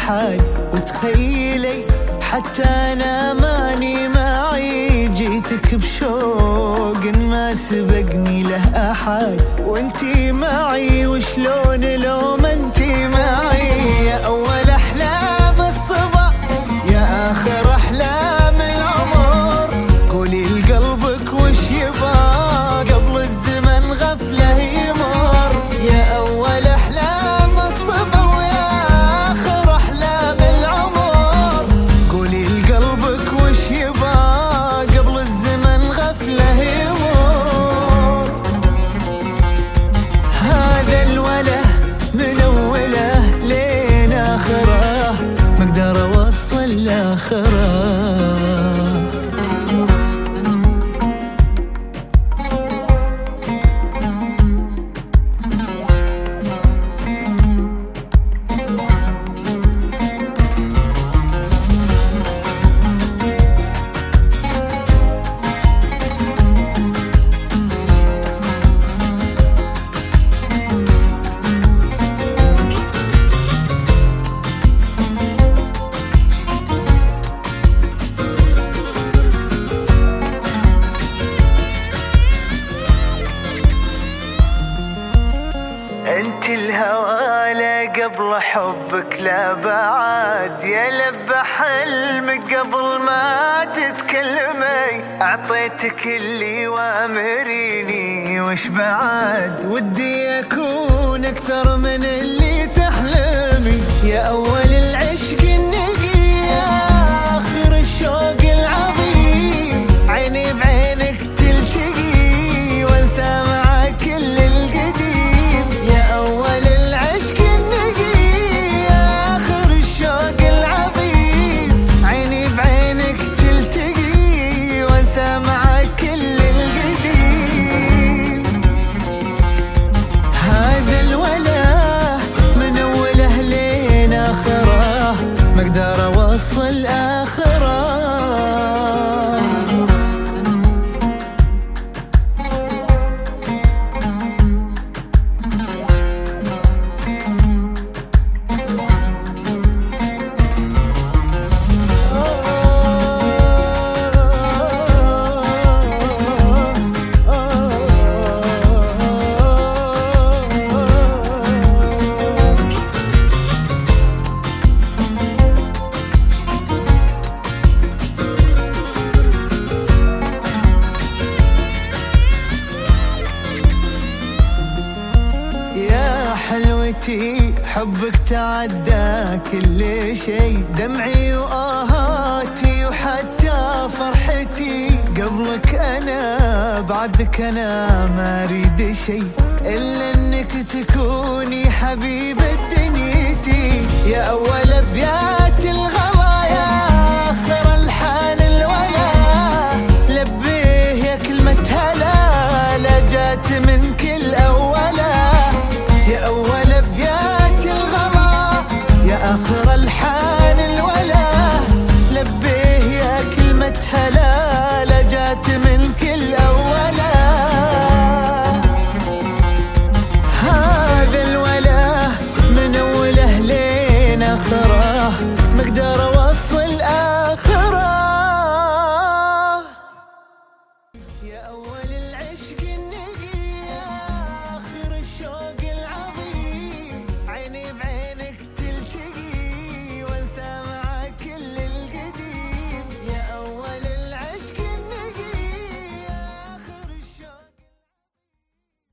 أحد. وتخيلي حتى أنا ماني معي، جيتك بشوق ما سبقني له أحد. وانتي معي وشلون لو ما انتي معي، يا أول أحلام الصبا يا آخر أحلام العمر. قولي لقلبك وش يبغى قبل الزمن غفله يمر، يا أول أحلام الصبا ويا آخر أحلام العمر. قولي لقلبك وش يبغى قبل الزمن غفله يمر. هذا الوله من أوله لين آخره ما أقدر أوصل لآخره. انت الهوى لا قبل حبك لا بعد، يا لب حلمك قبل ما تتكلمي. اعطيتك اللي وامريني وش بعد، ودي اكون اكثر من اللي تحلمي. يا اول العشق النقي يا اخر الشوق العظيم، عيني بعينك تلتقي وانسى معك كل القديم. يا أول العشق النقي يا آخر الشوق العظيم، عيني بعينك تلتقي وانسى معك كل القديم. هذا الوله من أوله لين آخره ما أقدر أوصل آخره. حلوتي حبك تعدى كل شي، دمعي وآهاتي وحتى فرحتي. قبلك أنا بعدك أنا ما أريد شي إلا إنك تكوني حبيبة دنيتي. يا أول أبيات